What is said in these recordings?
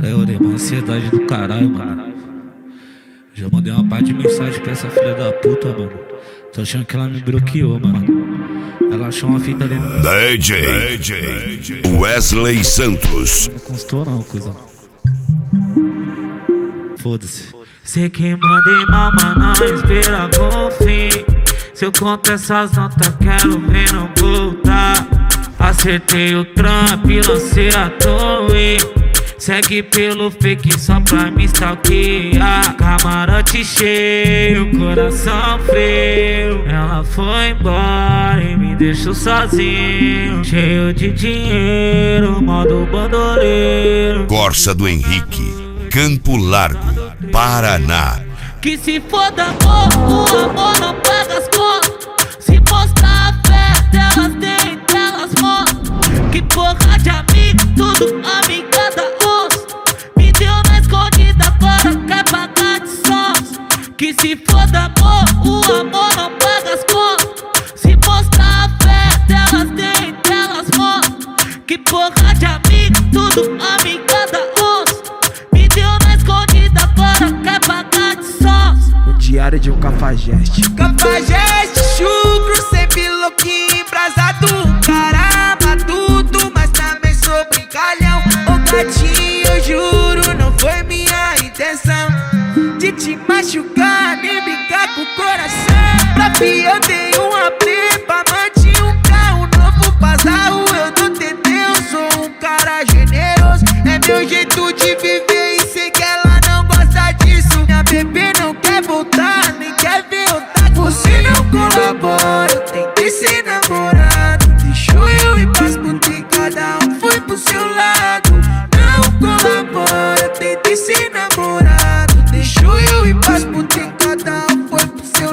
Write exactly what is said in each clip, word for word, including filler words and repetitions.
É, eu dei uma ansiedade do caralho, mano. Já mandei uma parte de mensagem pra essa filha da puta, mano. Tô achando que ela me bloqueou, mano. Ela achou uma fita ali no... D J, D J Wesley Santos. Não constou não, cuzão. Foda-se. Sei que mandei mal, mas não espera com fim. Se eu conto essas notas, quero ver não voltar. Acertei o trampo e lancei a torre. Segue pelo fake só pra me stalkear. Camarote cheio, coração frio. Ela foi embora e me deixou sozinho, cheio de dinheiro, modo bandoleiro. Corsa do Henrique, Campo Largo, Paraná. Que se foda amor, o amor não paga as contas. Se mostrar a fé delas tem, delas mostram. Que porra de amigo, tudo amigada osso. Me deu na escondida, agora quer pagar de sons. Que se foda amor, o amor não paga as contas. Se mostrar a fé delas tem, delas mostram. Que porra de amigo, tudo amigada osso. Me deu na escondida, agora quer pagar de sons. O diário de um cafajeste. Cafajeste, chucro, sempre louquinho, embrasado. Cara matuto, mas também sou brincalhão. Ô gatinho, eu juro, não foi minha intenção de te machucar, nem brincar com o coração. Pra fi eu dei um aprepa, manti um carro novo pasado. Eu não tentei, eu sou um cara generoso. É meu jeito de viver e sei que ela não gosta disso. Minha bebê não quer voltar, nem quer ver eu tá. Você não colabora, eu tentei ser namorado. Deixou eu ir pras putas, cada um foi pro seu lado. Não colabora, eu tentei ser namorado. Deixou eu ir pras putas, cada um foi pro seu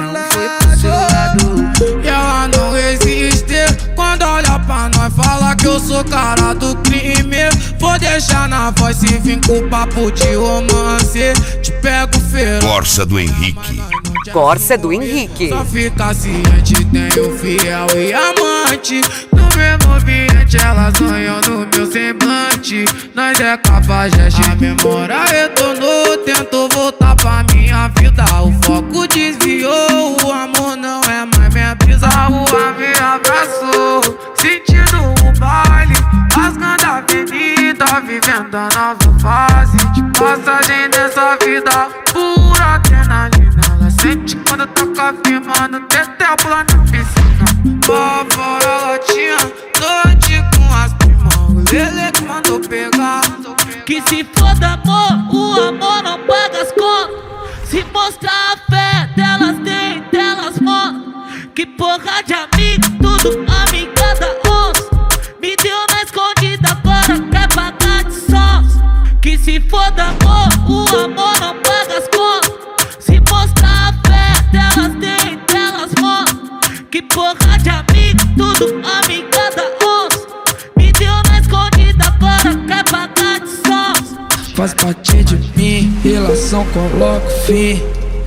lado. E ela não resiste quando olha pra nós, fala que eu sou cara do crime. Vou deixar na voz se vir com papo de romance. Te pego feio. Corsa do Henrique. Corsa do Henrique. Só fica ciente, tenho fiel e amante. No mesmo ambiente, elas sonham no meu semblante. Nós é cafajeste, a memória retornou. Tento voltar pra minha vida, o foco desviou. O amor não é mais minha brisa, a rua me abraçou. Sentindo o baile, rasgando a avenida, vivendo a nova fase de passagem dessa vida. Pura adrenalina, ela sente quando toca firmando. Tetel pula na piscina, lá fora ela tinha noite com as primas. O Lele que mandou pegar. Que se foda amor, o amor não paga as contas. Se mostrar a fé delas tem, delas mostram. Que porra de amigo, tudo amigada osso. Me deu na escondida, agora quer pagar de sons. Que se foda amor, o amor não paga as contas. Se mostrar a fé delas tem, delas mostram. Que porra de amigo, tudo amigada osso. Me deu na escondida, agora quer pagar de sons. Faz parte de mim, relação coloco fim.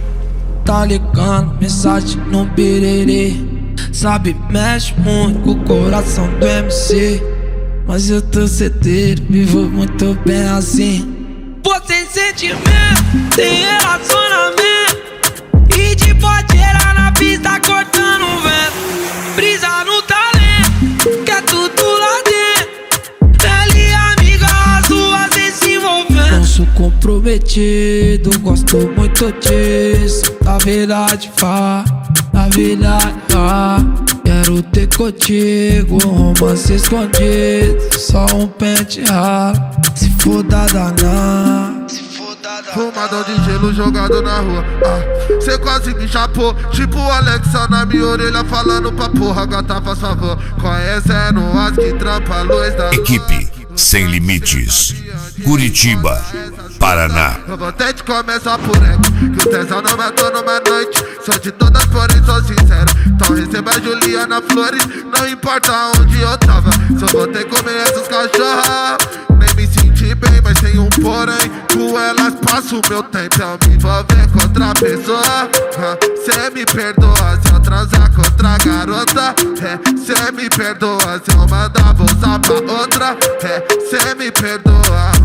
Tá ligando, mensagem no birerê. Sabe, mexe muito com o coração do M C. Mas eu tô certeiro, vivo muito bem assim. Pô, sem sentimento, sem relacionamento. E de boteira na pista cortando o vento. Brisa no talento, que é tudo lá dentro. Ela e amiga, as duas vêm se envolvendo. Não sou comprometido, gosto muito disso. Na verdade, vá, na verdade, vá. Quero ter contigo um romance escondido. Só um pente ralo, se foda danar. Fumadão de gelo jogado na rua. Ah, cê quase me chapou. Tipo o Alexa na minha orelha falando pra porra. Gata faz favor, conhecendo as que trampa a luz da lua. Equipe Sem Limites, Curitiba, Paraná. Eu vou até te começar por ego, que o tesão não matou numa noite. Sou de todas, porém sou sincero. Então receba a Juliana Flores, não importa onde eu tava. Só vou ter que comer essas cachorras. Nem me senti bem, mas tem um porém. Com elas passo o meu tempo, eu me envolver com outra pessoa. ah, Cê me perdoa se eu transar com outra garota. é, Cê me perdoa se eu mandar vou usar pra outra. é, Cê me perdoa.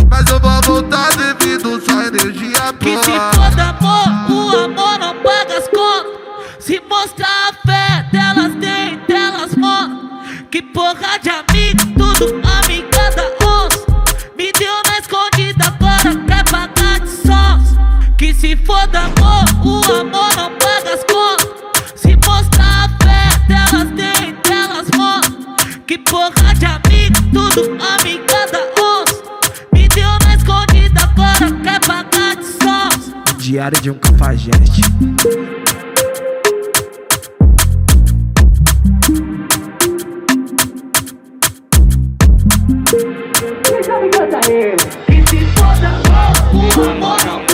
mas eu vou voltar devido só energia Que se boa. foda amor, o amor não paga as contas. Se mostrar a fé delas tem, delas mostram. Que porra de amigo, tudo amiga da onça. Me deu na escondida, agora quer pagar de sons. Que se foda amor, o amor não paga as contas. Se mostrar a fé delas tem, delas mostram. Que porra de amigo, tudo amiga da onça. Me deu na escondida, agora quer pagar de sons. Diário de um cafajeste. Que se foda amor, o amor não